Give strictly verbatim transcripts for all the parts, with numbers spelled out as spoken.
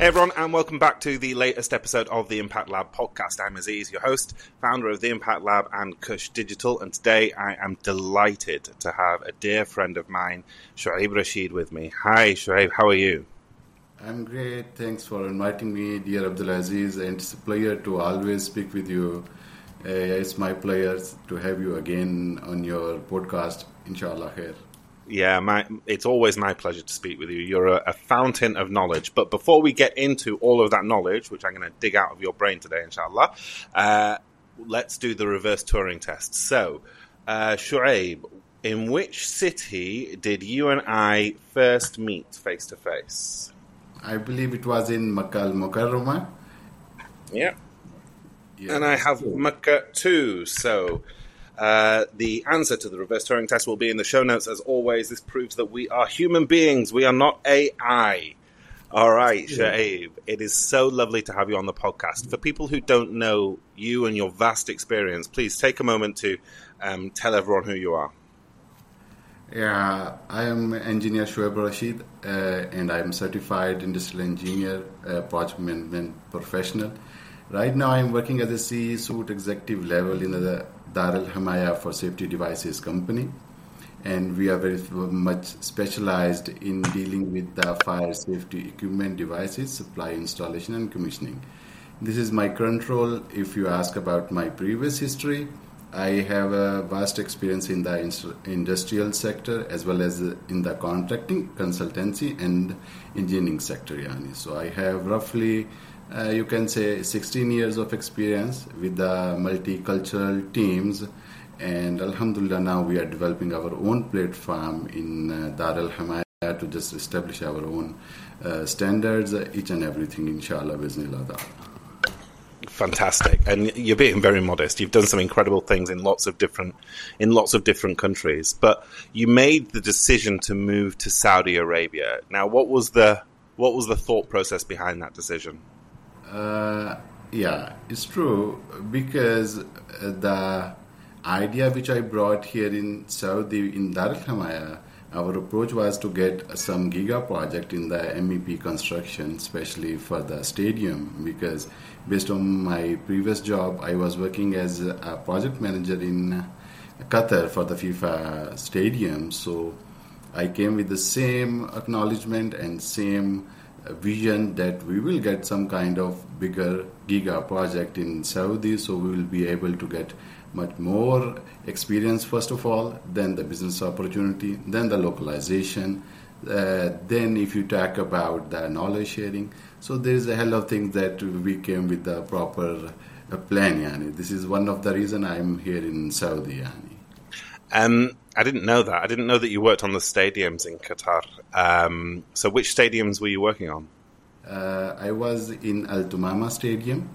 Hey everyone, and welcome back to the latest episode of the Impact Lab podcast. I'm Aziz, your host, founder of the Impact Lab and Kush Digital, and today I am delighted to have a dear friend of mine, Shoaib Rashid, with me. Hi Shoaib, how are you? I'm great. Thanks for inviting me, dear Abdulaziz, and it's a pleasure to always speak with you. Uh, it's my pleasure to have you again on your podcast, inshallah khair. Yeah, my, it's always my pleasure to speak with you. You're a, a fountain of knowledge. But before we get into all of that knowledge, which I'm going to dig out of your brain today, inshallah, uh, let's do the reverse Turing test. So, uh, Shoaib, in which city did you and I first meet face to face? I believe it was in Makkah al-Mukarramah. Yeah. yeah. And I have Makkah too, so... Uh, the answer to the reverse Turing test will be in the show notes. As always, this proves that we are human beings. We are not A I. All right, Shoaib, it is so lovely to have you on the podcast. For people who don't know you and your vast experience, please take a moment to um, tell everyone who you are. Yeah, I am engineer Shoaib Rashid, uh, and I am certified industrial engineer, uh, project management professional. Right now, I am working as a C-suite executive level in the Dar Al Hamaya for Safety Devices company, and we are very much specialized in dealing with the fire safety equipment devices, supply, installation, and commissioning. This is my current role. If you ask about my previous history, I have a vast experience in the industrial sector as well as in the contracting, consultancy, and engineering sector. Yani. So I have roughly Uh, you can say sixteen years of experience with the multicultural teams, and alhamdulillah now we are developing our own platform in uh, Dar Al Hamaya to just establish our own uh, standards, uh, each and everything, inshallah, bismillah. Fantastic. And you're being very modest. You've done some incredible things in lots of different in lots of different countries, but you made the decision to move to Saudi Arabia. Now, what was the what was the thought process behind that decision? Uh, yeah, it's true, because the idea which I brought here in Saudi, in Dar Al Hamaya, our approach was to get some giga project in the M E P construction, especially for the stadium, because based on my previous job, I was working as a project manager in Qatar for the FIFA stadium. So I came with the same acknowledgement and same vision that we will get some kind of bigger giga project in Saudi, so we will be able to get much more experience, first of all, then the business opportunity, then the localization, uh, then if you talk about the knowledge sharing. So there is a hell of things that we came with the proper uh, plan. Yani. This is one of the reason I'm here in Saudi. Yani. Um, I didn't know that. I didn't know that you worked on the stadiums in Qatar. Um, so which stadiums were you working on? Uh, I was in Al Tumama Stadium,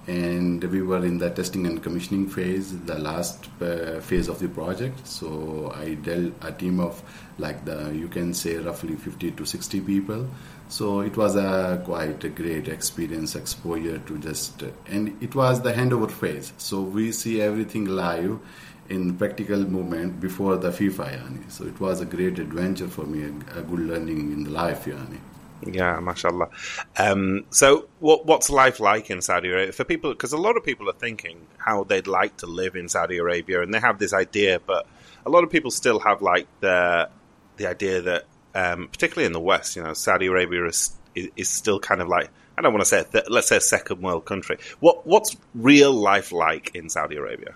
and we were in the testing and commissioning phase, the last uh, phase of the project. So I dealt a team of, like the you can say roughly fifty to sixty people. So it was a quite a great experience, exposure to just, uh, and it was the handover phase. So we see everything live in practical movement before the FIFA, yani. So it was a great adventure for me, a, a good learning in the life, yani. Yeah, mashallah. Um, so what, what's life like in Saudi Arabia for people? Because a lot of people are thinking how they'd like to live in Saudi Arabia, and they have this idea, but a lot of people still have like the the idea that, um, particularly in the West, you know, Saudi Arabia is is, is still kind of like, I don't want to say, th- let's say a second world country. What What's real life like in Saudi Arabia?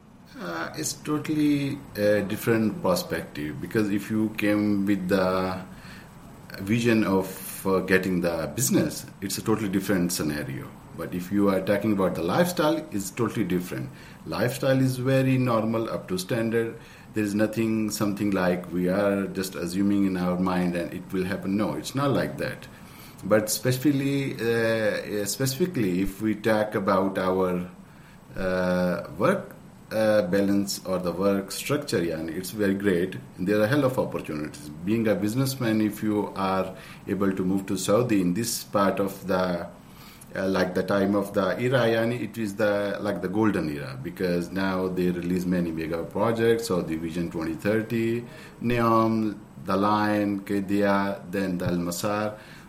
Uh, it's totally a different perspective, because if you came with the vision of uh, getting the business, it's a totally different scenario. But if you are talking about the lifestyle, it's totally different. Lifestyle is very normal, up to standard. There is nothing, something like we are just assuming in our mind and it will happen. No, it's not like that. But specifically, uh, specifically, if we talk about our uh, work uh, balance or the work structure, yeah, it's very great. And there are a hell of opportunities. Being a businessman, if you are able to move to Saudi in this part of the uh, like the time of the era, yani it is the like the golden era, because now they release many mega projects. So the Vision twenty thirty, NEOM, the Line, Qiddiya, then the Al Masar.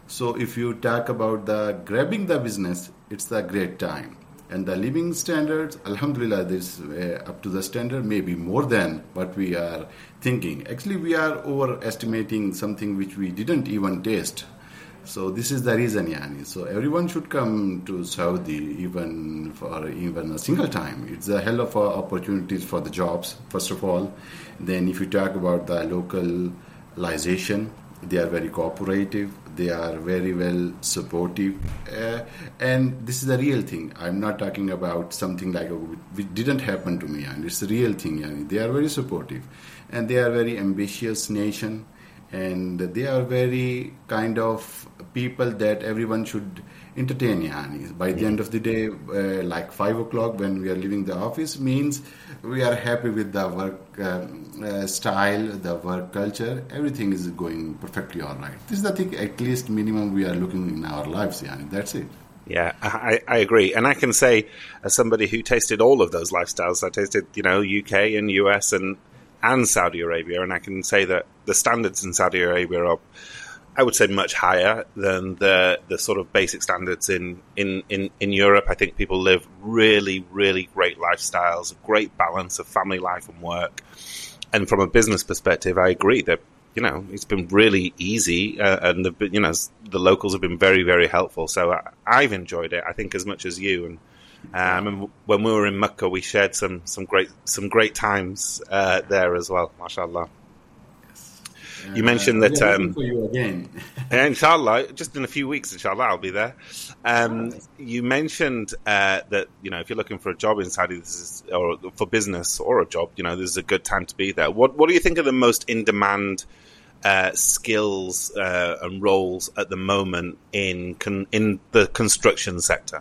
So if you talk about the grabbing the business, it's the great time. And the living standards, alhamdulillah, this uh, up to the standard, maybe more than what we are thinking. Actually, we are overestimating something which we didn't even taste. So this is the reason, Yani. So everyone should come to Saudi, even for even a single time. It's a hell of a opportunities for the jobs, first of all. Then if you talk about the localization, they are very cooperative. They are very well supportive. Uh, and this is a real thing. I'm not talking about something like, it didn't happen to me. And it's a real thing. Yani. They are very supportive. And they are very ambitious nation. And they are very kind of people that everyone should entertain. Yani. By the end of the day, uh, like five o'clock when we are leaving the office means we are happy with the work uh, uh, style, the work culture. Everything is going perfectly all right. This is the thing, at least minimum we are looking in our lives. Yani. That's it. Yeah, I, I agree. And I can say, as somebody who tasted all of those lifestyles, I tasted, you know, U K and U S and and Saudi Arabia, and I can say that the standards in Saudi Arabia are, I would say, much higher than the the sort of basic standards in, in, in, in Europe. I think people live really, really great lifestyles, a great balance of family life and work. And from a business perspective, I agree that, you know, it's been really easy, uh, and the, you know, the locals have been very, very helpful. So I, I've enjoyed it, I think, as much as you. And Um, when we were in Mecca, we shared some, some great some great times uh, there as well, mashallah. Yes. You mentioned uh, that... Um, um, for you again. inshallah, just in a few weeks, inshallah, I'll be there. Um, you mentioned uh, that, you know, if you're looking for a job in Saudi, this is, or for business or a job, you know, this is a good time to be there. What, what do you think are the most in-demand uh, skills uh, and roles at the moment in con- in the construction sector?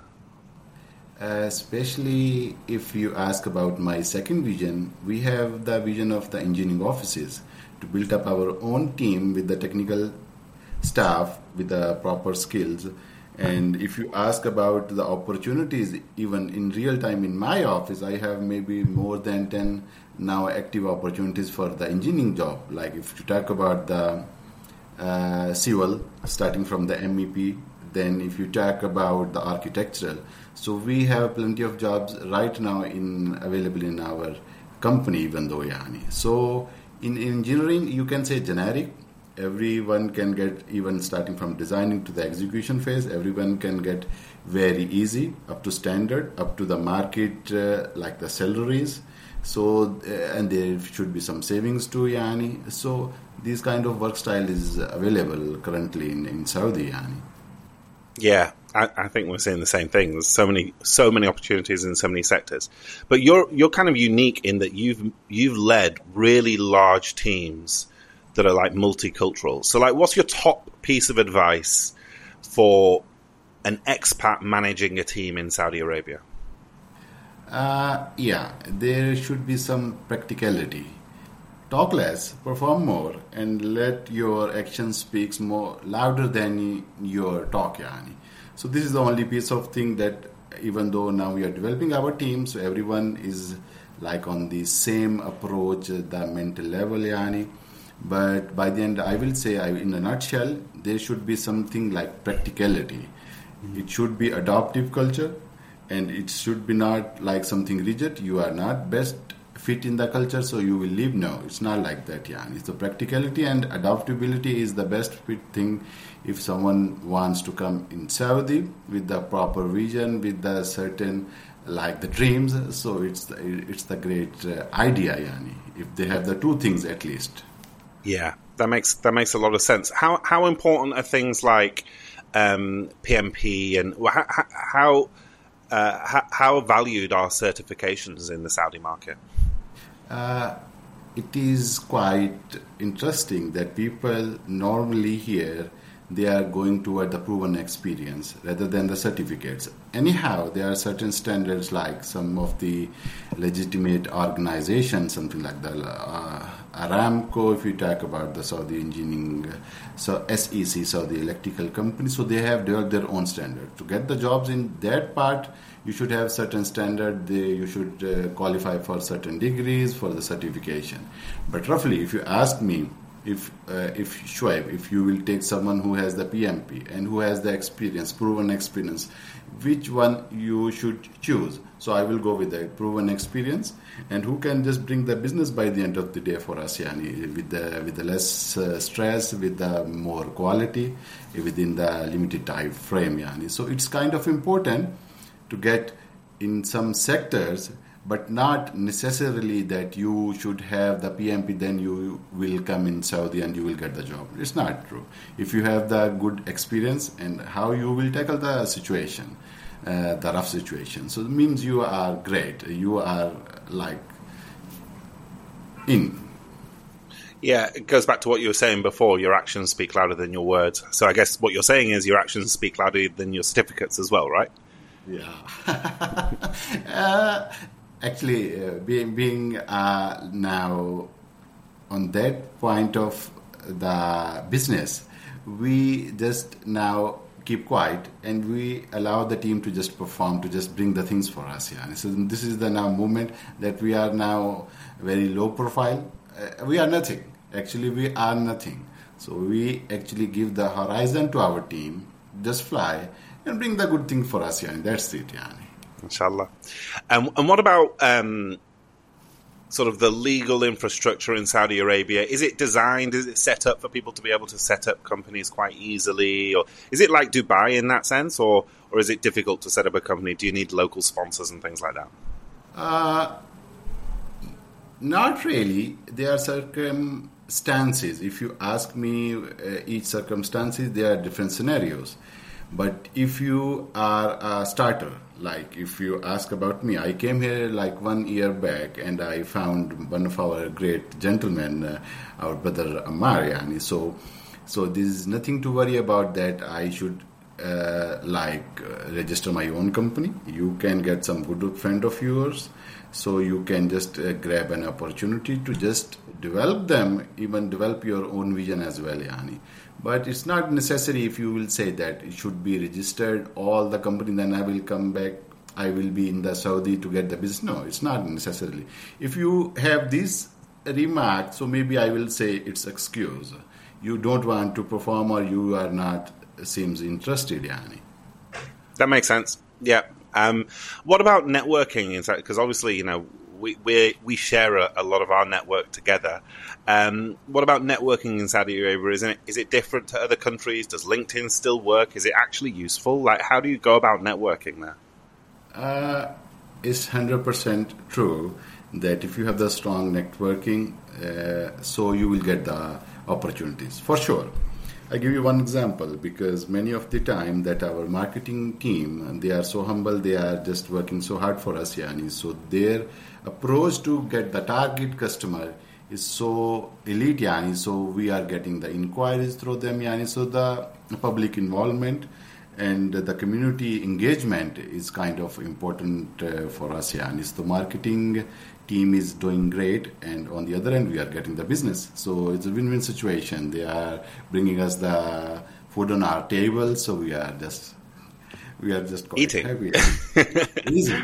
Uh, especially if you ask about my second vision, we have the vision of the engineering offices to build up our own team with the technical staff with the proper skills. And if you ask about the opportunities, even in real time in my office, I have maybe more than ten now active opportunities for the engineering job. Like if you talk about the uh, civil, starting from the M E P, then if you talk about the architectural, so we have plenty of jobs right now in available in our company, even though yani. So in engineering, you can say generic. Everyone can get, even starting from designing to the execution phase, everyone can get very easy, up to standard, up to the market, uh, like the salaries. So, uh, and there should be some savings too, yani. So this kind of work style is available currently in, in Saudi, yani. Yeah, I, I think we're seeing the same thing. There's so many, so many opportunities in so many sectors. But you're you're kind of unique in that you've you've led really large teams that are like multicultural. So, like, what's your top piece of advice for an expat managing a team in Saudi Arabia? Uh, yeah, there should be some practicality. Talk less, perform more, and let your action speaks more louder than your talk, yani. So this is the only piece of thing that, even though now we are developing our team, so everyone is like on the same approach, the mental level, yani. But by the end, I will say, I, in a nutshell, there should be something like practicality. Mm-hmm. It should be adaptive culture, and it should be not like something rigid. You are not best fit in the culture, so you will leave. No, it's not like that. Yeah, it's the practicality and adaptability is the best fit thing if someone wants to come in Saudi with the proper vision, with the certain like the dreams. So it's the, it's the great uh, idea, yani, if they have the two things at least. Yeah, that makes that makes a lot of sense. How how important are things like um, P M P and how how, uh, how how valued are certifications in the Saudi market? Uh, it is quite interesting that people normally here they are going toward the proven experience rather than the certificates. Anyhow, there are certain standards like some of the legitimate organizations, something like the uh, Aramco, if you talk about the Saudi engineering, so S E C, Saudi electrical company, so they have developed their own standard. To get the jobs in that part, you should have certain standard, they, you should uh, qualify for certain degrees for the certification. But roughly, if you ask me, if uh, if Shoaib, if you will take someone who has the P M P and who has the experience, proven experience, which one you should choose? So I will go with the proven experience, and who can just bring the business by the end of the day for us, yani, with the with the less uh, stress, with the more quality, within the limited time frame, yani. So it's kind of important to get in some sectors, but not necessarily that you should have the P M P, then you will come in Saudi and you will get the job. It's not true. If you have the good experience and how you will tackle the situation, uh, the rough situation, so it means you are great. You are like in. Yeah, it goes back to what you were saying before. Your actions speak louder than your words. So I guess what you're saying is your actions speak louder than your certificates as well, right? Yeah. uh, Actually, uh, being, being uh, now on that point of the business, we just now keep quiet and we allow the team to just perform, to just bring the things for us. Yeah. So this is the now moment that we are now very low profile. Uh, we are nothing. Actually, we are nothing. So we actually give the horizon to our team, just fly and bring the good thing for us. Yeah. That's it. Yeah. Inshallah. Um, and what about um, sort of the legal infrastructure in Saudi Arabia? Is it designed, is it set up for people to be able to set up companies quite easily? Or is it like Dubai in that sense? Or, or is it difficult to set up a company? Do you need local sponsors and things like that? Uh, not really. There are circumstances. If you ask me uh, each circumstances, there are different scenarios. But if you are a starter, like if you ask about me, I came here like one year back and I found one of our great gentlemen, uh, our brother Ammar, yani. So, so there is nothing to worry about that I should uh, like uh, register my own company. You can get some good friend of yours, so you can just uh, grab an opportunity to just develop them, even develop your own vision as well, yani. But it's not necessary if you will say that it should be registered, all the company, then I will come back, I will be in the Saudi to get the business. No, it's not necessarily. If you have this remark, so maybe I will say it's excuse. You don't want to perform or you are not, seems interested, Yani. That makes sense. Yeah. Um, what about networking? Because obviously, you know, we we we share a, a lot of our network together. Um, what about networking in Saudi Arabia? Isn't it, is it different to other countries? Does LinkedIn still work? Is it actually useful? Like, how do you go about networking there? Uh, it's one hundred percent true that if you have the strong networking, uh, so you will get the opportunities, for sure. I give you one example, because many of the time that our marketing team, they are so humble, they are just working so hard for us, Yani. So their approach to get the target customer is so elite, Yani. So we are getting the inquiries through them, Yani. So the public involvement and the community engagement is kind of important uh, for us, Yani. So the marketing team is doing great, and on the other end we are getting the business, so it's a win-win situation. They are bringing us the food on our table, so we are just we are just quite eating happy. Easy.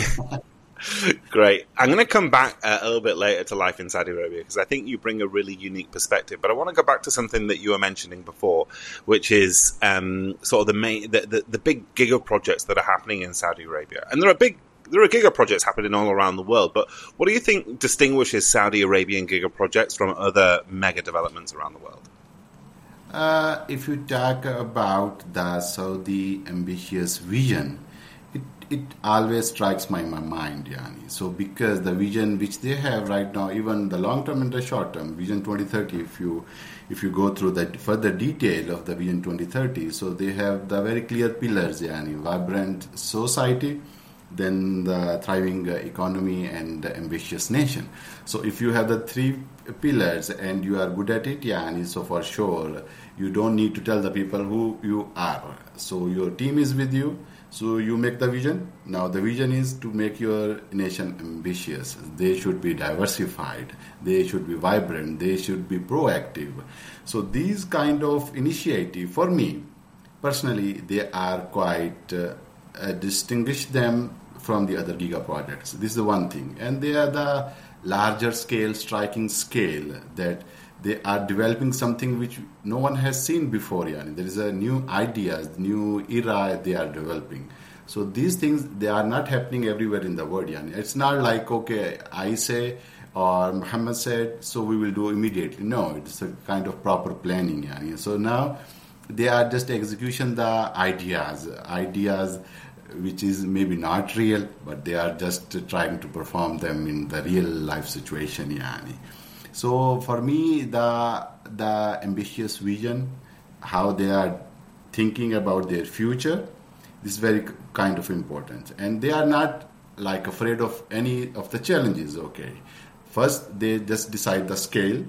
Great. I'm going to come back uh, a little bit later to life in Saudi Arabia, because I think you bring a really unique perspective, but I want to go back to something that you were mentioning before, which is um, sort of the main the, the, the big giga projects that are happening in Saudi Arabia. And there are big There are giga projects happening all around the world, but what do you think distinguishes Saudi Arabian giga projects from other mega developments around the world? Uh, if you talk about the Saudi ambitious vision, it, it always strikes my, my mind, Yani. So because the vision which they have right now, even the long term and the short term, Vision twenty thirty, if you if you go through the further detail of the Vision twenty thirty, so they have the very clear pillars, Yani. Vibrant society, then the thriving economy and the ambitious nation. So if you have the three pillars and you are good at it, yeah, so for sure you don't need to tell the people who you are. So your team is with you, so you make the vision. Now the vision is to make your nation ambitious. They should be diversified, they should be vibrant, they should be proactive. So these kind of initiative, for me personally, they are quite uh, Uh, distinguish them from the other giga projects. This is the one thing. And they are the larger scale, striking scale that they are developing something which no one has seen before. Yani. There is a new ideas, new era they are developing. So these things, they are not happening everywhere in the world. Yani. It's not like, okay, I say or Muhammad said, so we will do immediately. No, it's a kind of proper planning. Yani. So now they are just execution the ideas, ideas which is maybe not real, but they are just trying to perform them in the real life situation. Yani. So for me, the the ambitious vision, how they are thinking about their future, is very kind of important. And they are not like afraid of any of the challenges, okay. First, they just decide the scale,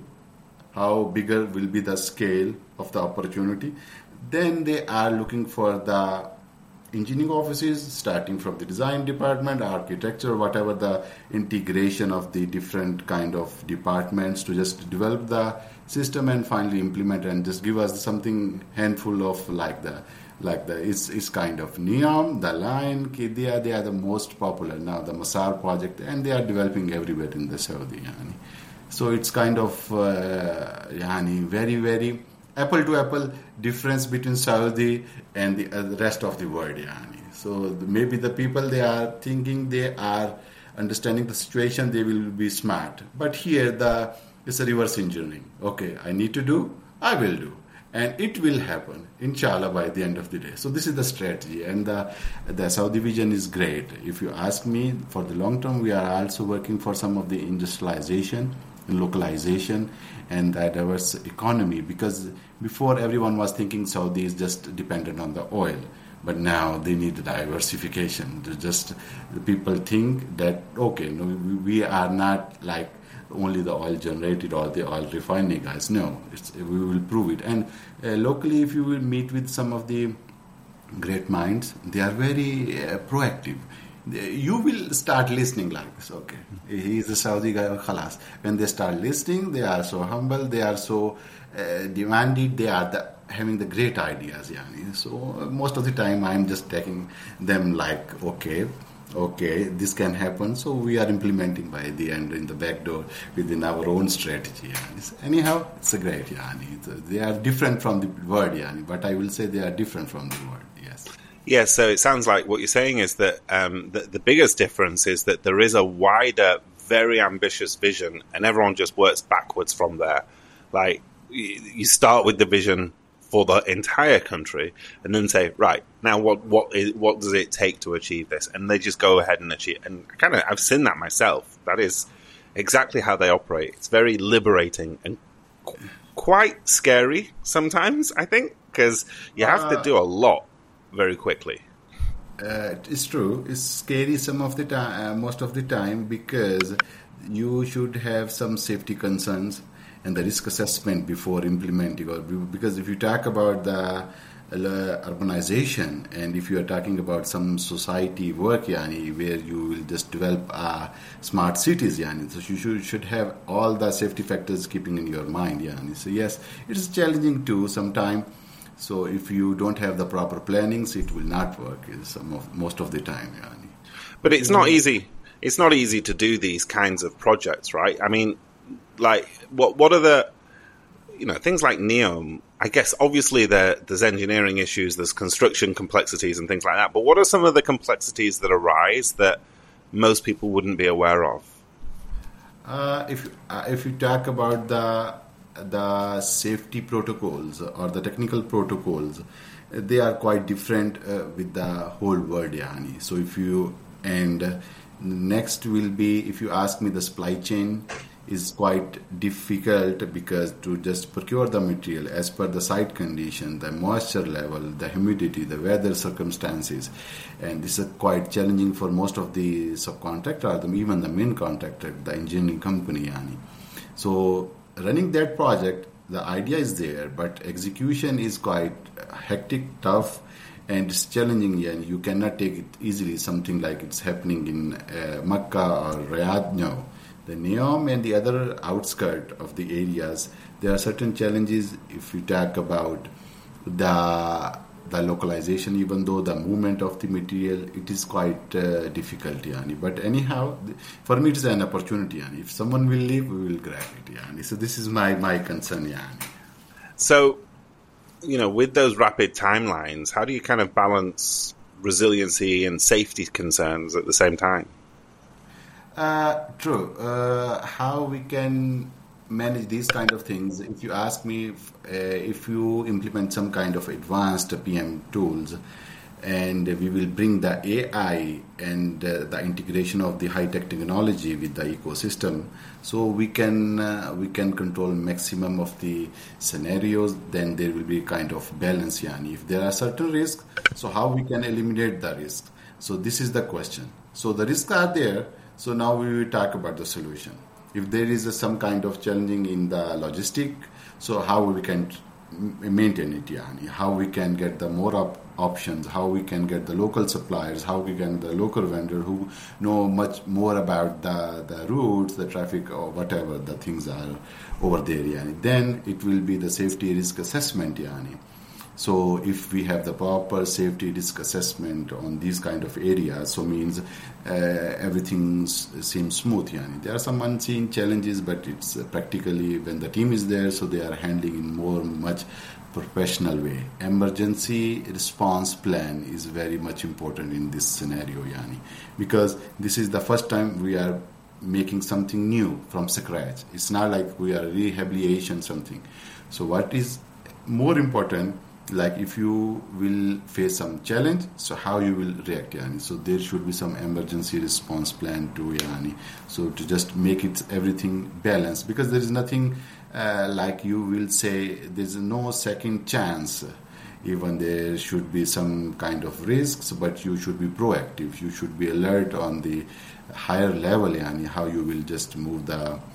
how bigger will be the scale of the opportunity. Then they are looking for the engineering offices, starting from the design department, architecture, whatever the integration of the different kind of departments to just develop the system and finally implement and just give us something handful of like the like the it's, it's kind of NEOM, the line, they are, they are the most popular now, the Masar project, and they are developing everywhere in the Saudi. Yani. So it's kind of uh, yani, very, very apple to apple difference between Saudi and the, uh, the rest of the world. Yani. So the, maybe the people, they are thinking they are understanding the situation, they will be smart. But here the it's a reverse engineering. Okay, I need to do, I will do. And it will happen, inshallah, by the end of the day. So this is the strategy. And the, the Saudi vision is great. If you ask me, for the long term, we are also working for some of the industrialization, localization, and the diverse economy. Because before, everyone was thinking Saudi is just dependent on the oil. But now they need diversification. Just the people think that, okay, no, we, we are not like only the oil generated or the oil refining guys. No, it's, we will prove it. And uh, locally, if you will meet with some of the great minds, they are very uh, proactive. You will start listening like this. Okay, he is a Saudi guy, khalas. When they start listening, they are so humble, they are so uh, demanded, they are the, having the great ideas. Yani. So uh, most of the time, I'm just taking them like, okay, okay, this can happen, so we are implementing by the end in the back door within our own strategy. Yani. Anyhow, it's a great, yani. They are different from the word, yani, but I will say they are different from the word, yes. Yeah, so it sounds like what you're saying is that um, the, the biggest difference is that there is a wider, very ambitious vision, and everyone just works backwards from there. Like, you, you start with the vision for the entire country, and then say, right, now what what is what does it take to achieve this? And they just go ahead and achieve. And kind of, I've seen that myself. That is exactly how they operate. It's very liberating and qu- quite scary sometimes, I think, because you have uh, to do a lot very quickly. Uh, it's true. It's scary some of the time, uh, most of the time, because you should have some safety concerns and the risk assessment before implementing. Or because if you talk about the uh, urbanization, and if you are talking about some society work, yani, where you will just develop uh, smart cities, yani, so you should, should have all the safety factors keeping in your mind. Yani. So yes, it is challenging too sometimes. So if you don't have the proper plannings, it will not work some of, most of the time. Yani. But it's not easy. It's not easy to do these kinds of projects, right? I mean, like, what what are the, you know, things like NEOM, I guess obviously there, there's engineering issues, there's construction complexities and things like that, but what are some of the complexities that arise that most people wouldn't be aware of? Uh, if uh, if you talk about the the safety protocols or the technical protocols, they are quite different uh, with the whole world. Yani. So if you, and uh, next will be, if you ask me, the supply chain is quite difficult, because to just procure the material as per the site condition, the moisture level, the humidity, the weather circumstances, and this is quite challenging for most of the subcontractor, or even the main contractor, the engineering company. Yani. So running that project, the idea is there, but execution is quite hectic, tough, and it's challenging, and you cannot take it easily, something like it's happening in uh, Makkah or Riyadh. No. The NEOM and the other outskirts of the areas, there are certain challenges if you talk about the the localization, even though the movement of the material, it is quite uh, difficult, yani. But anyhow, for me, it is an opportunity, yani. If someone will leave, we will grab it, yani. So this is my, my concern, yani. So, you know, with those rapid timelines, how do you kind of balance resiliency and safety concerns at the same time? Uh, true. Uh, how we can manage these kind of things? If you ask me, if, uh, if you implement some kind of advanced P M tools, and we will bring the A I and uh, the integration of the high-tech technology with the ecosystem, so we can uh, we can control maximum of the scenarios. Then there will be kind of balance, yani. If there are certain risks, so how we can eliminate the risk? So this is the question. So the risks are there. So now we will talk about the solution. If there is a, some kind of challenging in the logistic, so how we can maintain it, yani. How we can get the more op- options, how we can get the local suppliers, how we can the local vendor who know much more about the, the routes, the traffic, or whatever the things are over there, yani. Then it will be the safety risk assessment, yani. So if we have the proper safety risk assessment on these kind of areas, so means uh, everything seems smooth. Yani. There are some unseen challenges, but it's uh, practically when the team is there, so they are handling in more much professional way. Emergency response plan is very much important in this scenario, Yani, because this is the first time we are making something new from scratch. It's not like we are rehabilitation something. So what is more important, like if you will face some challenge, so how you will react, Yani. So there should be some emergency response plan too, Yani. So to just make it everything balanced, because there is nothing uh, like you will say there's no second chance. Even there should be some kind of risks, but you should be proactive. You should be alert on the higher level, Yani, how you will just move the uh,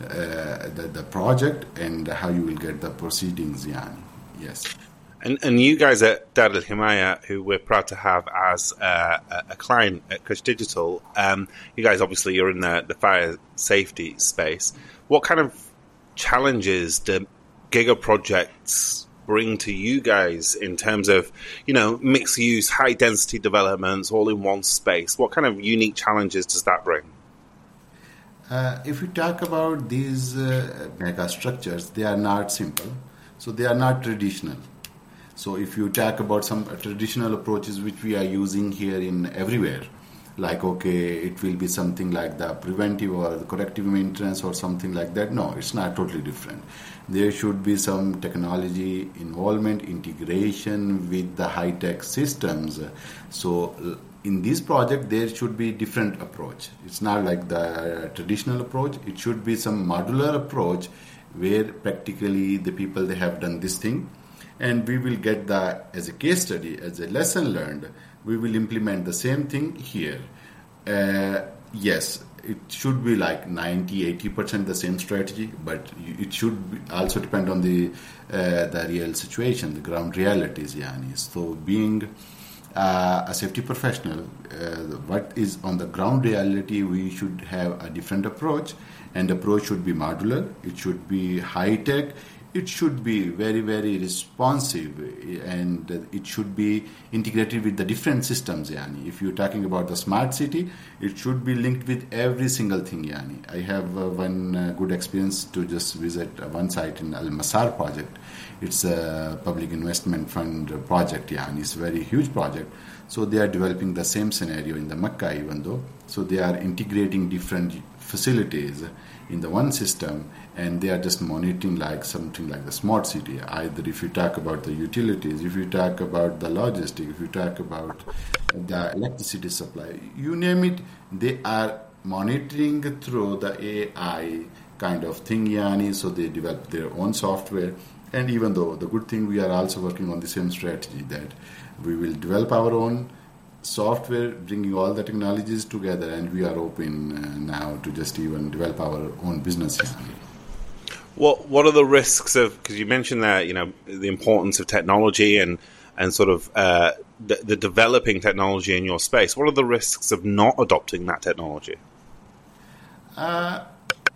the, the project and how you will get the proceedings, Yani. Yes. And, and you guys at Dar al-Himayah, who we're proud to have as uh, a client at Kutch Digital, um, you guys obviously you're in the, the fire safety space. What kind of challenges do giga projects bring to you guys in terms of, you know, mixed use, high density developments all in one space? What kind of unique challenges does that bring? Uh, if we talk about these uh, mega structures, they are not simple. So they are not traditional. So if you talk about some traditional approaches which we are using here in everywhere, like, okay, it will be something like the preventive or the corrective maintenance or something like that. No, it's not totally different. There should be some technology involvement, integration with the high-tech systems. So in this project, there should be different approach. It's not like the traditional approach. It should be some modular approach where practically the people, they have done this thing. And we will get that as a case study, as a lesson learned. We will implement the same thing here. Uh, yes, it should be like ninety, eighty percent the same strategy, but it should be also depend on the uh, the real situation, the ground realities, Yani. So being uh, a safety professional, uh, what is on the ground reality, we should have a different approach, and the approach should be modular, it should be high-tech, it should be very, very responsive, and it should be integrated with the different systems, Yani. If you're talking about the smart city, it should be linked with every single thing, Yani. I have uh, one uh, good experience to just visit uh, one site in Al Masar project. It's a public investment fund project, Yani. It's a very huge project. So they are developing the same scenario in the Makkah, even though. So they are integrating different facilities in the one system, and they are just monitoring like something like the smart city. Either if you talk about the utilities, if you talk about the logistics, if you talk about the electricity supply, you name it, they are monitoring through the A I kind of thing, Yani. So they develop their own software. And even though the good thing, we are also working on the same strategy that we will develop our own software, bringing all the technologies together, and we are open uh, now to just even develop our own business. What What are the risks of? Because you mentioned that, you know, the importance of technology and and sort of uh, the, the developing technology in your space. What are the risks of not adopting that technology? Uh,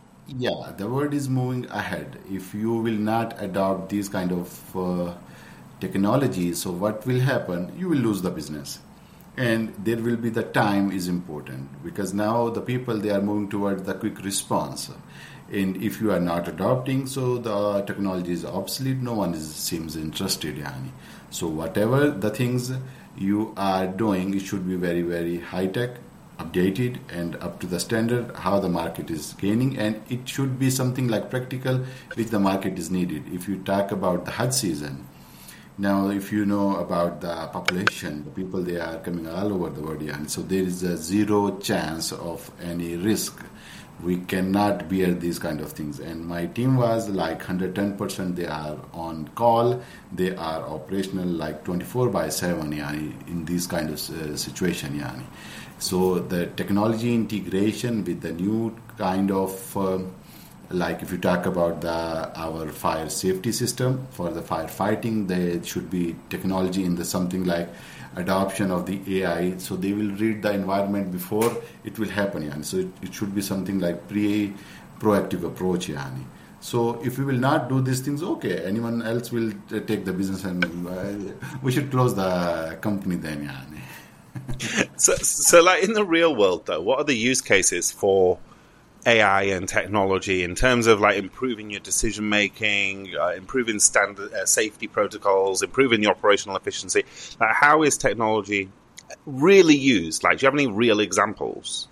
yeah, the world is moving ahead. If you will not adopt these kind of uh, technology. So what will happen? You will lose the business. And there will be the time is important, because now the people, they are moving towards the quick response. And if you are not adopting, so the technology is obsolete, no one is, seems interested. Yani. So whatever the things you are doing, it should be very, very high-tech, updated, and up to the standard, how the market is gaining. And it should be something like practical, which the market is needed. If you talk about the Hajj season, now, if you know about the population, the people, they are coming all over the world, and so there is a zero chance of any risk. We cannot bear these kind of things. And my team was like one hundred ten percent they are on call. They are operational like twenty-four by seven yani, in this kind of uh, situation. Yani. So the technology integration with the new kind of... Uh, Like if you talk about the our fire safety system for the firefighting, there should be technology in the something like adoption of the A I. So they will read the environment before it will happen. Yani. So it, it should be something like pre proactive approach. Yani. So if we will not do these things, okay, anyone else will uh, take the business, and uh, we should close the company then. Yani. so, so like in the real world, though, what are the use cases for A I and technology in terms of like improving your decision making, uh, improving standard uh, safety protocols, improving your operational efficiency? Like, how is technology really used? Like, do you have any real examples?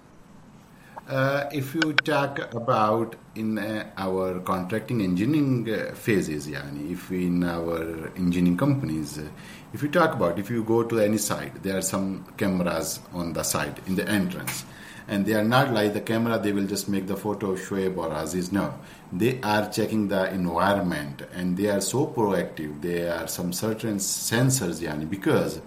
Uh, if you talk about in uh, our contracting engineering uh, phases, yani, if in our engineering companies, uh, if you talk about, if you go to any site, there are some cameras on the site in the entrance. And they are not like the camera, they will just make the photo of Shoaib or Aziz. No, they are checking the environment, and they are so proactive. There are some certain sensors, yani, because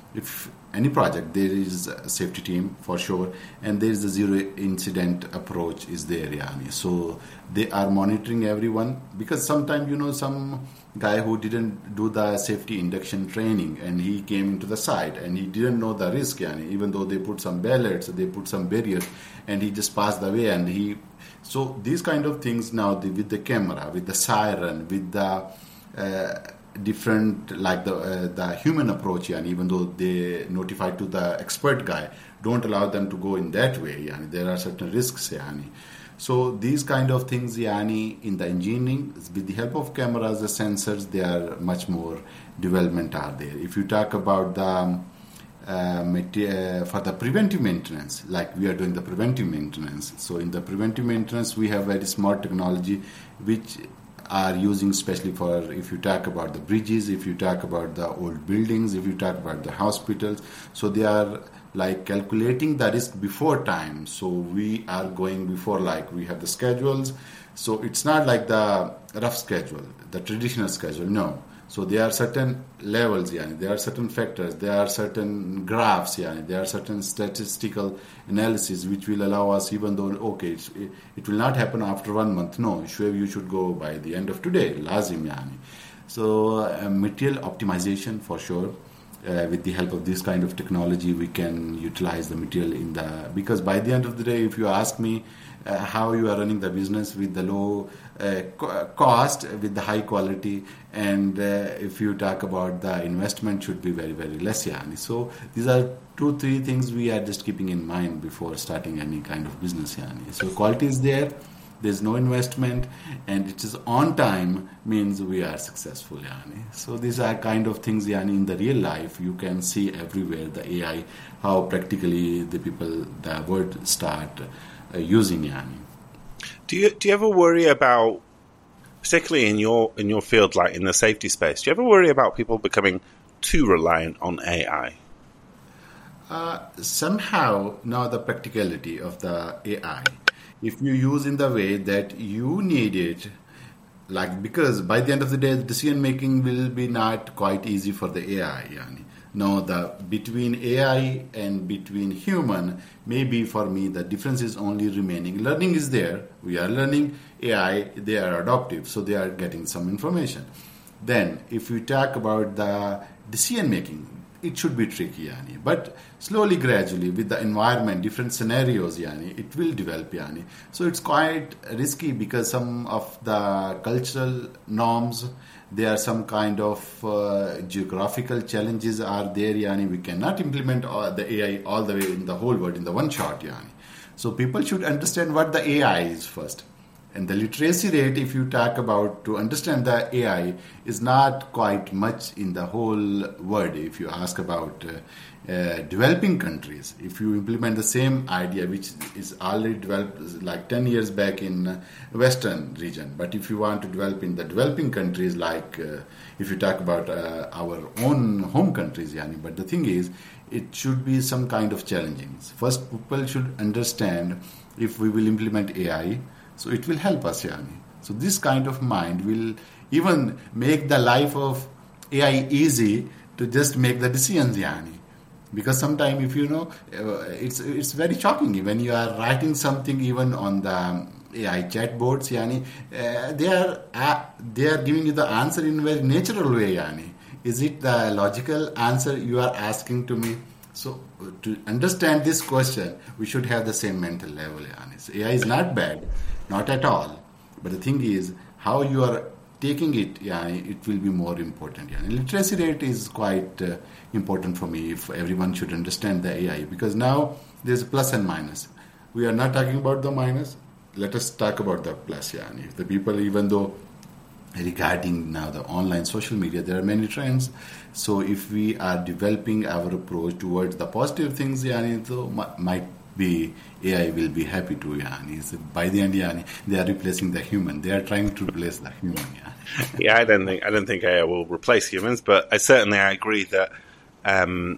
if any project, there is a safety team for sure, and there is the zero incident approach is there. Yani. So they are monitoring everyone, because sometimes, you know, some guy who didn't do the safety induction training, and he came into the site and he didn't know the risk, yani, even though they put some ballards, they put some barriers, and he just passed the way. And he, so these kind of things now, the, with the camera, with the siren, with the uh, different, like the uh, the human approach, yani, even though they notify to the expert guy, don't allow them to go in that way. Yani, there are certain risks. Yani. So these kind of things, yani, in the engineering, with the help of cameras, the sensors, they are much more development are there. If you talk about the uh, mater- for the preventive maintenance, like we are doing the preventive maintenance. So in the preventive maintenance, we have very smart technology, which are using especially for, if you talk about the bridges, if you talk about the old buildings, if you talk about the hospitals. So they are like calculating the risk before time. So we are going before, like we have the schedules. So it's not like the rough schedule, the traditional schedule, no. So there are certain levels, yani, there are certain factors, there are certain graphs, yani, there are certain statistical analysis which will allow us, even though, okay, it, it will not happen after one month, no, sure, you should go by the end of today, lazim, yani. So uh, material optimization for sure. Uh, with the help of this kind of technology, we can utilize the material in the, because by the end of the day, if you ask me uh, how you are running the business with the low uh, co- cost, with the high quality, and uh, if you talk about the investment should be very, very less. Yani. So these are two, three things we are just keeping in mind before starting any kind of business. Yani. So quality is there. There's no investment, and it is on time, means we are successful. Yani. So these are kind of things, yani, in the real life you can see everywhere the A I, how practically the people, the world start uh, using. Yani. Do you do you ever worry about, particularly in your in your field, like in the safety space, do you ever worry about people becoming too reliant on A I? Uh, somehow now the practicality of the A I, if you use in the way that you need it, like, because by the end of the day, the decision making will be not quite easy for the A I. Yani. Now, the between A I and between human, maybe for me the difference is only remaining. Learning is there. We are learning. A I, they are adaptive, so they are getting some information. Then, if we talk about the decision making, it should be tricky, yani. But slowly, gradually, with the environment, different scenarios, yani, it will develop, yani. So it's quite risky because some of the cultural norms, there are some kind of uh, geographical challenges are there, yani. We cannot implement all the A I all the way in the whole world in the one shot, yani. So people should understand what the A I is first. And the literacy rate, if you talk about to understand the A I, is not quite much in the whole world. If you ask about uh, uh, developing countries, if you implement the same idea, which is already developed like ten years back in uh, Western region, but if you want to develop in the developing countries, like uh, if you talk about uh, our own home countries, yani, but the thing is, it should be some kind of challenging. First, people should understand if we will implement A I, so it will help us, yani. So this kind of mind will even make the life of A I easy to just make the decisions, yani. Because sometimes, if you know, uh, it's it's very shocking when you are writing something even on the A I chatbots, yani. Uh, they are uh, they are giving you the answer in a very natural way, yani. Is it the logical answer you are asking to me? So to understand this question, we should have the same mental level, yani. So A I is not bad. Not at all. But the thing is, how you are taking it, yeah, it will be more important. Yeah. Literacy rate is quite uh, important for me if everyone should understand the A I. Because now there's a plus and minus. We are not talking about the minus. Let us talk about the plus. Yeah. If the people, even though regarding now the online social media, there are many trends. So if we are developing our approach towards the positive things, yeah, so might be A I will be happy to, yani. So by the end, yani, they are replacing the human. They are trying to replace the human. Yani. Yeah, I don't think I don't think A I will replace humans, but I certainly I agree that um,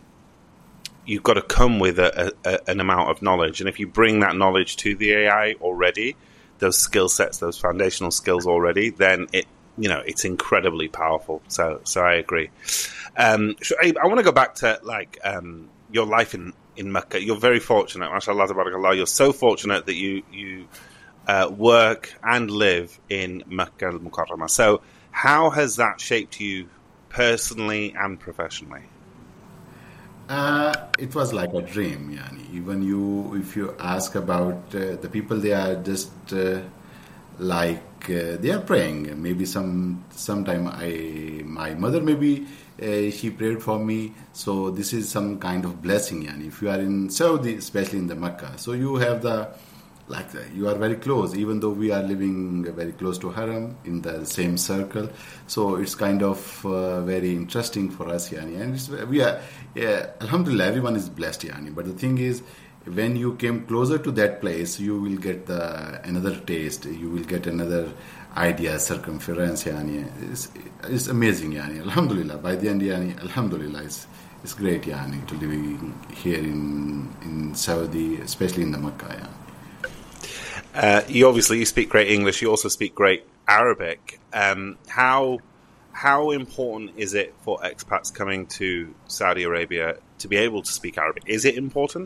you've got to come with a, a, an amount of knowledge, and if you bring that knowledge to the A I already, those skill sets, those foundational skills already, then it you know it's incredibly powerful. So so I agree. Um, I, I want to go back to like um, your life in. in Mecca. You're very fortunate, mashallah, tabarakallah. You're so fortunate that you you uh, work and live in Mecca al-Mukarramah. So how has that shaped you personally and professionally? Uh, it was like a dream, yani. Even you, if you ask about uh, the people, they are just uh, like uh, they are praying. Maybe some sometime I my mother maybe. Uh, she prayed for me, so this is some kind of blessing. And if you are in Saudi, especially in the Mecca, so you have the like the, you are very close. Even though we are living very close to Haram in the same circle, so it's kind of uh, very interesting for us, yani. And it's, we are, yeah, Alhamdulillah, everyone is blessed, yani. But the thing is, when you came closer to that place, you will get the another taste. You will get another idea, circumference, yani. It's, it's amazing, yani. Alhamdulillah. By the end, yani, Alhamdulillah, it's, it's great, yani, to living here in in Saudi, especially in the Makkah, yani. Uh, you obviously you speak great English. You also speak great Arabic. Um, how how important is it for expats coming to Saudi Arabia to be able to speak Arabic? Is it important?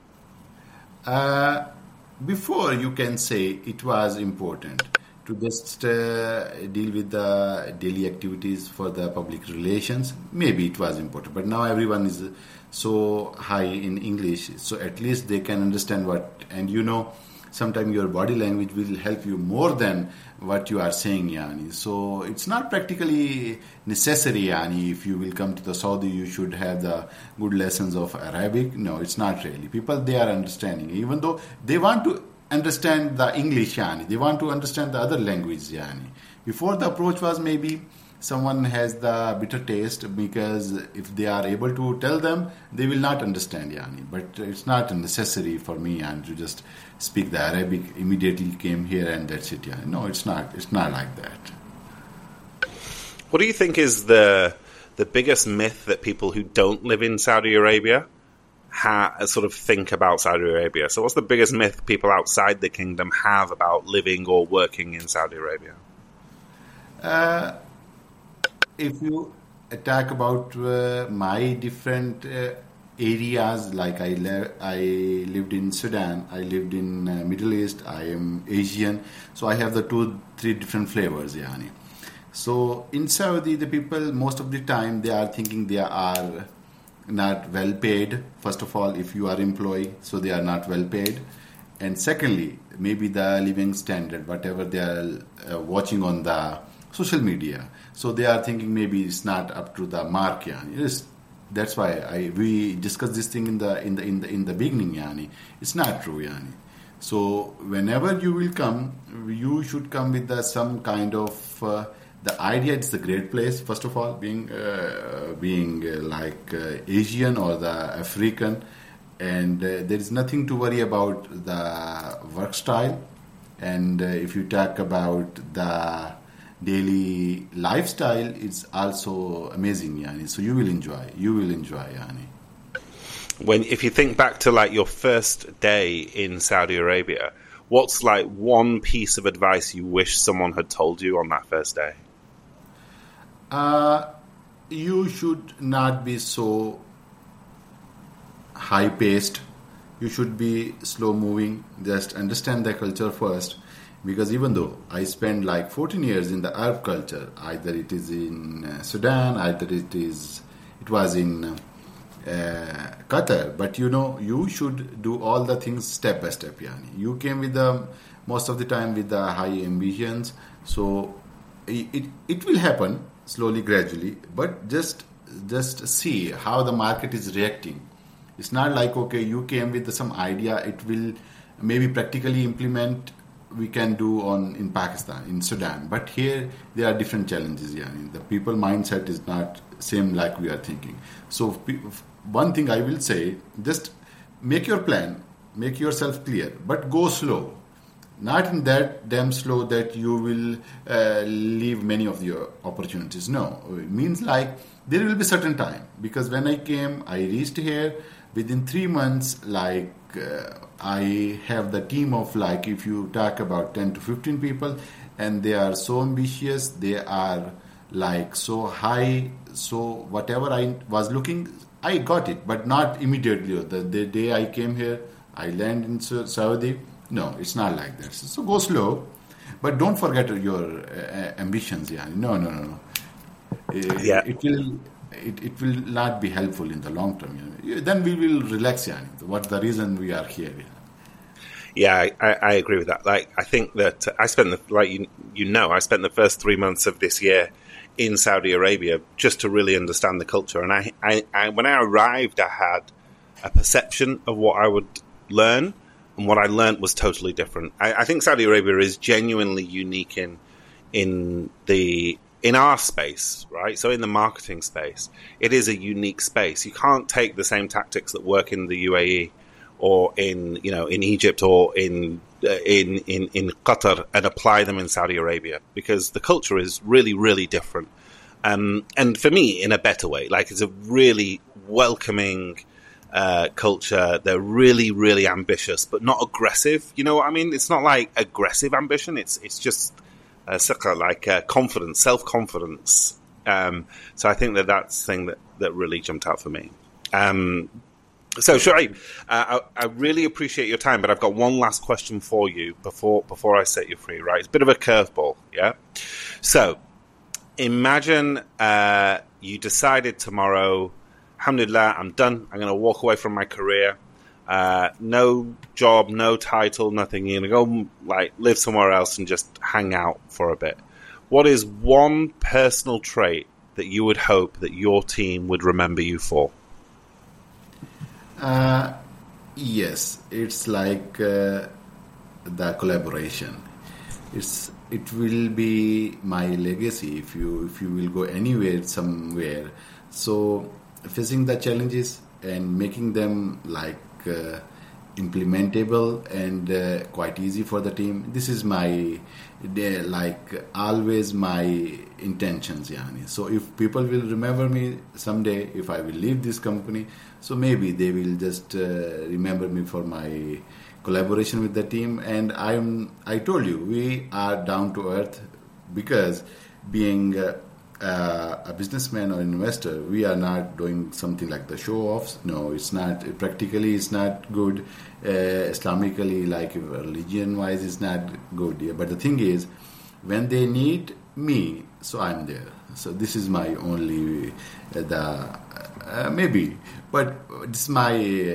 Uh, before you can say it was important to just uh, deal with the daily activities for the public relations. Maybe it was important, but now everyone is so high in English, so at least they can understand what, and you know, sometimes your body language will help you more than what you are saying, yani. So it's not practically necessary, yani. If you will come to the Saudi, you should have the good lessons of Arabic. No, it's not really. People, they are understanding, even though they want to understand the English, yani. They want to understand the other language, yani. Before, the approach was maybe someone has the bitter taste, because if they are able to tell them, they will not understand, yani. But it's not necessary for me, and to just speak the Arabic, immediately came here and that's it, yani. No, it's not. It's not like that. What do you think is the the biggest myth that people who don't live in Saudi Arabia ha- sort of think about Saudi Arabia? So what's the biggest myth people outside the kingdom have about living or working in Saudi Arabia? Uh, if you talk about uh, my different uh, areas, like I, le- I lived in Sudan, I lived in uh, Middle East, I am Asian, so I have the two, three different flavors, yani. So in Saudi, the people, most of the time, they are thinking they are not well paid. First of all, if you are employee, so they are not well paid. And secondly, maybe the living standard, whatever they are uh, watching on the social media. So they are thinking maybe it's not up to the mark. Yani. Yes, that's why I, we discussed this thing in the in the in the in the beginning. Yani. It's not true. Yani. So whenever you will come, you should come with the, some kind of uh, the idea. It's a great place. First of all, being uh, being uh, like uh, Asian or the African. And uh, there is nothing to worry about the work style. And uh, if you talk about the daily lifestyle, it's also amazing, Yani. So you will enjoy. You will enjoy, Yani. When, if you think back to like your first day in Saudi Arabia, what's like one piece of advice you wish someone had told you on that first day? Uh, you should not be so high paced. You should be slow moving. Just understand the culture first, because even though I spent like fourteen years in the Arab culture, either it is in uh, Sudan, either it is it was in uh, Qatar, but you know you should do all the things step by step. Yani. You came with the most of the time with the high ambitions, so it it, it will happen slowly, gradually, but just just see how the market is reacting. It's not like, okay, you came with some idea, it will maybe practically implement, we can do on in Pakistan, in Sudan. But here, there are different challenges. Yeah. The people mindset is not same like we are thinking. So one thing I will say, just make your plan, make yourself clear, but go slow. Not in that damn slow that you will uh, leave many of your opportunities. No, it means like there will be certain time. Because when I came, I reached here, within three months, like uh, I have the team of like, if you talk about ten to fifteen people, and they are so ambitious, they are like so high, so whatever I was looking, I got it, but not immediately. The, the day I came here, I landed in Saudi. No, it's not like that. So go slow, but don't forget your uh, ambitions. Yeah, no, no, no, no. It, yeah. it will. It, it will not be helpful in the long term. You know. Then we will relax. Yani. What's the reason we are here? You know. Yeah, I, I agree with that. Like, I think that I spent the like you you know I spent the first three months of this year in Saudi Arabia just to really understand the culture. And I, I, I when I arrived, I had a perception of what I would learn, and what I learned was totally different. I, I think Saudi Arabia is genuinely unique in in the in our space, right? So in the marketing space, it is a unique space. You can't take the same tactics that work in the U A E or in, you know, in Egypt or in uh, in, in in Qatar and apply them in Saudi Arabia, because the culture is really, really different. Um, and for me, in a better way, like it's a really welcoming uh, culture. They're really, really ambitious, but not aggressive. You know what I mean? It's not like aggressive ambition. It's it's just Uh, like uh, confidence, self-confidence. Um, so I think that that's the thing that, that really jumped out for me. Um, so, Shoaib, uh, I, I really appreciate your time, but I've got one last question for you before before I set you free, right? It's a bit of a curveball, yeah? So, imagine uh, you decided tomorrow, alhamdulillah, I'm done. I'm going to walk away from my career. Uh, no job, no title, nothing. You're going to go like live somewhere else and just hang out for a bit. What is one personal trait that you would hope that your team would remember you for? Uh, yes, it's like uh, the collaboration. It's it will be my legacy if you if you will go anywhere, somewhere. So facing the challenges and making them like Uh, implementable and uh, quite easy for the team. This is my uh, like always my intentions, yani. So if people will remember me someday, if I will leave this company, so maybe they will just uh, remember me for my collaboration with the team. And I'm I told you, we are down to earth, because being uh, Uh, a businessman or an investor, we are not doing something like the show-offs. No, it's not. Practically, it's not good. Uh, Islamically, like religion-wise, it's not good. Yeah. But the thing is, when they need me, so I'm there. So this is my only uh, the uh, maybe. But this is my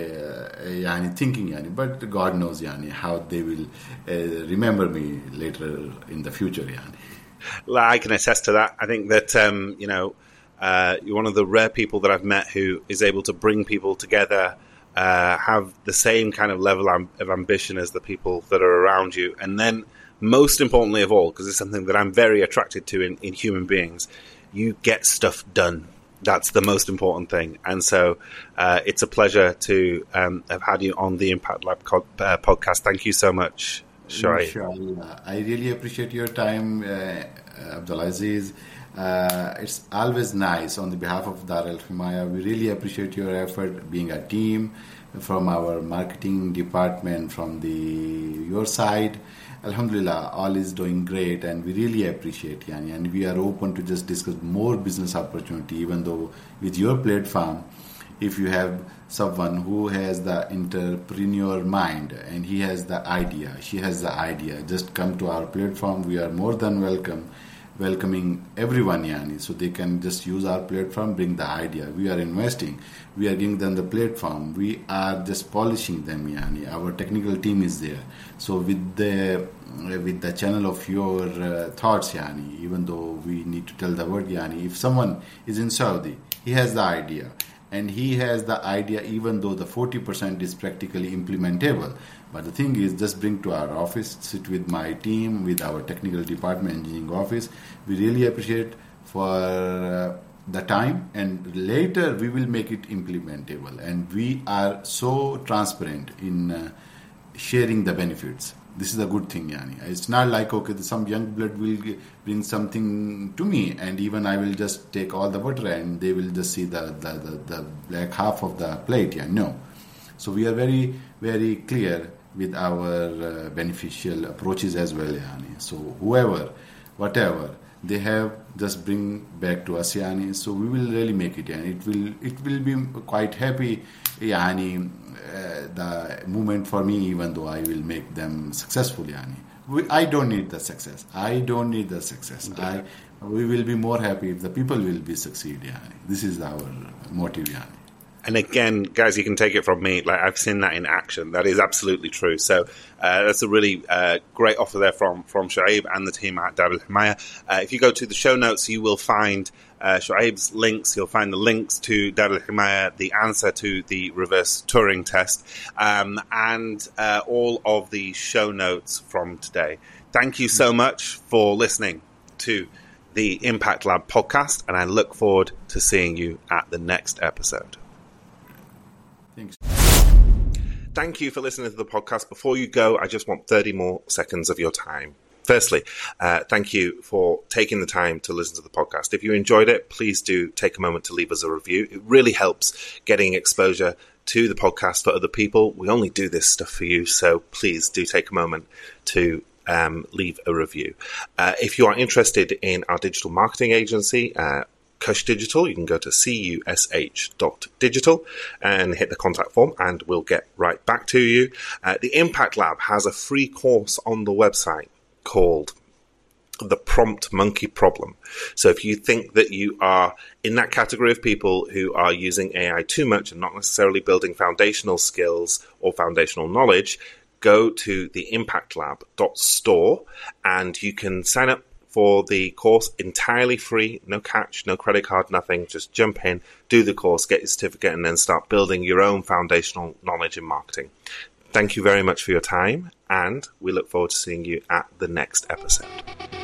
uh, yani, thinking, yani. But God knows yani, how they will uh, remember me later in the future. Yani. Well, I can attest to that. I think that, um, you know, uh, you're one of the rare people that I've met who is able to bring people together, uh, have the same kind of level of ambition as the people that are around you. And then, most importantly of all, because it's something that I'm very attracted to in, in human beings, you get stuff done. That's the most important thing. And so uh, it's a pleasure to um, have had you on the Impact Lab co- uh, podcast. Thank you so much, Shoaib. Inshallah. I really appreciate your time, uh, Abdulaziz. Uh, it's always nice on the behalf of Dar Al Himayah. We really appreciate your effort being a team from our marketing department, from the your side. Alhamdulillah, all is doing great, and we really appreciate Yani, and we are open to just discuss more business opportunity. Even though with your platform, if you have someone who has the entrepreneur mind and he has the idea, she has the idea, just come to our platform. We are more than welcome, welcoming everyone, Yani, so they can just use our platform, bring the idea. We are investing, we are giving them the platform, we are just polishing them, Yani. Our technical team is there. So with the with the channel of your uh, thoughts, Yani, even though we need to tell the word, Yani, if someone is in Saudi, he has the idea, and he has the idea even though the forty percent is practically implementable. But the thing is, just bring to our office, sit with my team, with our technical department, engineering office. We really appreciate for uh, the time, and later we will make it implementable. And we are so transparent in uh, sharing the benefits. This is a good thing, Yani. It's not like, okay, some young blood will bring something to me, and even I will just take all the butter and they will just see the, the, the, the black half of the plate. Yeah, no. So we are very, very clear with our uh, beneficial approaches as well, Yani. So whoever, whatever they have, just bring back to us, Yani. So we will really make it, and it will it will be quite happy, Yani. Uh, the movement for me, even though I will make them successful, Yani. We, I don't need the success. I don't need the success. I we will be more happy if the people will be succeed, Yani. This is our motive, Yani. And again, guys, you can take it from me. Like, I've seen that in action. That is absolutely true. So uh, that's a really uh, great offer there from from Shoaib and the team at Dar Al Himayah. Uh, if you go to the show notes, you will find uh, Shoaib's links. You'll find the links to Dar Al Himayah, the answer to the reverse Turing test, um, and uh, all of the show notes from today. Thank you so much for listening to the Impact Lab podcast, and I look forward to seeing you at the next episode. Thanks. Thank you for listening to the podcast. Before you go, I just want thirty more seconds of your time. Firstly, uh, thank you for taking the time to listen to the podcast. If you enjoyed it, please do take a moment to leave us a review. It really helps getting exposure to the podcast for other people. We only do this stuff for you, so please do take a moment to um, leave a review. Uh, if you are interested in our digital marketing agency, uh, Cush Digital, you can go to cush dot digital and hit the contact form, and we'll get right back to you. Uh, the Impact Lab has a free course on the website called The Prompt Monkey Problem. So if you think that you are in that category of people who are using A I too much and not necessarily building foundational skills or foundational knowledge, go to the impact lab dot store and you can sign up for the course entirely free, no catch, no credit card, nothing. Just jump in, do the course, get your certificate, and then start building your own foundational knowledge in marketing. Thank you very much for your time, and we look forward to seeing you at the next episode.